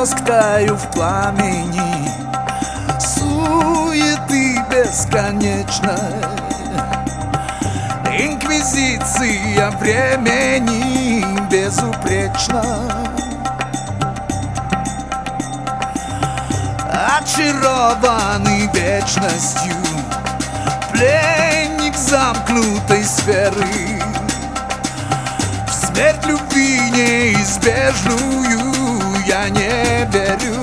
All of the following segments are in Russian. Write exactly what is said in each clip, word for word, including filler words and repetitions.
воск таю в пламени суеты бесконечной. Инквизиция времени безупречна. Очарованный вечностью, пленник замкнутой сферы, в смерть любви неизбежную я не верю.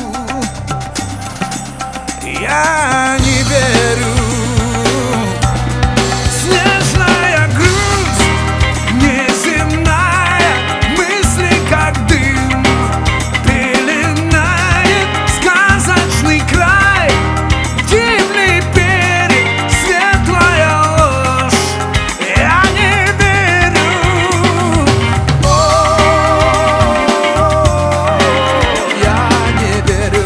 Я не верю. Снежная грусть неземная, мысли как дым пеленает сказочный край, дивный берег, светлая ложь. Я не верю. О, я не верю.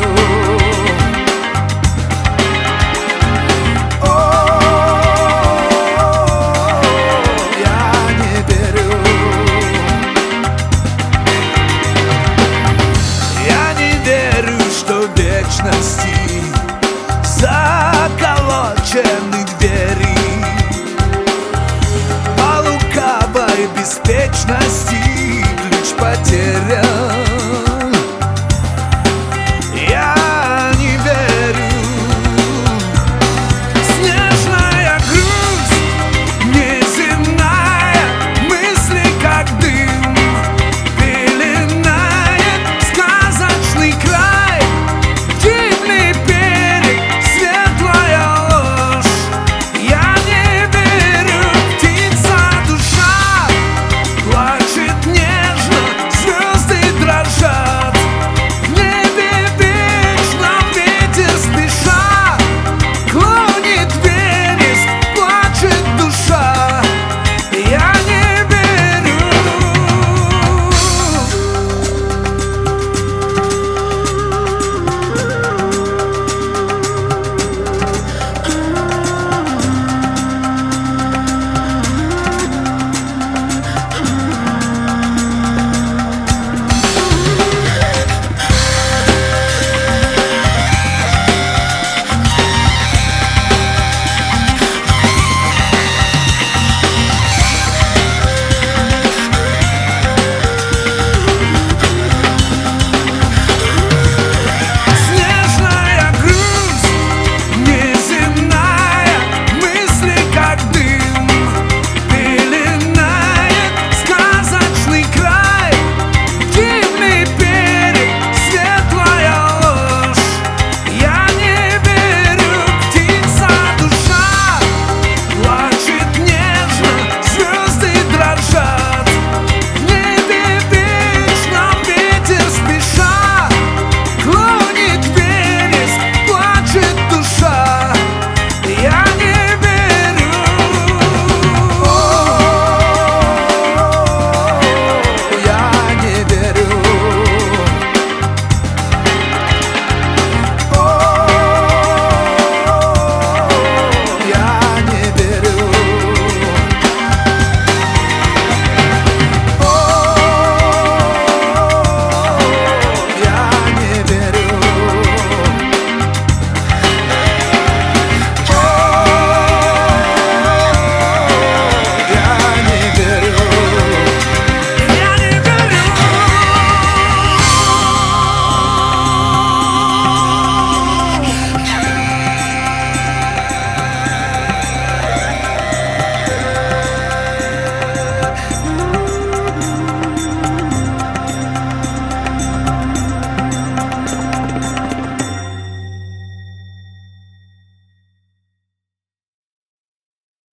Заколочены двери по лукавой беспечности, ключ потерян.